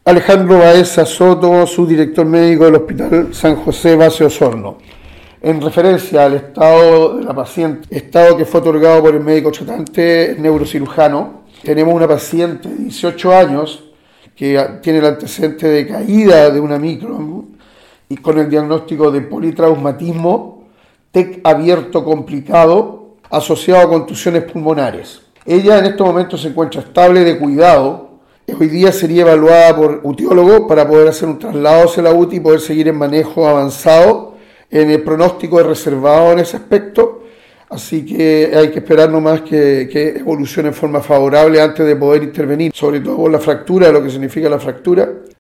Alejandro Baeza Soto, subdirector médico del Hospital San José Base Osorno. En referencia al estado de la paciente, estado que fue otorgado por el médico tratante neurocirujano, tenemos una paciente de 18 años que tiene el antecedente de caída de una micro y con el diagnóstico de politraumatismo, TEC abierto complicado, asociado a contusiones pulmonares. Ella en estos momentos se encuentra estable de cuidado. Hoy día sería evaluada por utiólogo para poder hacer un traslado hacia la UTI y poder seguir en manejo avanzado. En el pronóstico es reservado en ese aspecto, así que hay que esperar nomás que evolucione en forma favorable antes de poder intervenir, sobre todo por la fractura, lo que significa la fractura.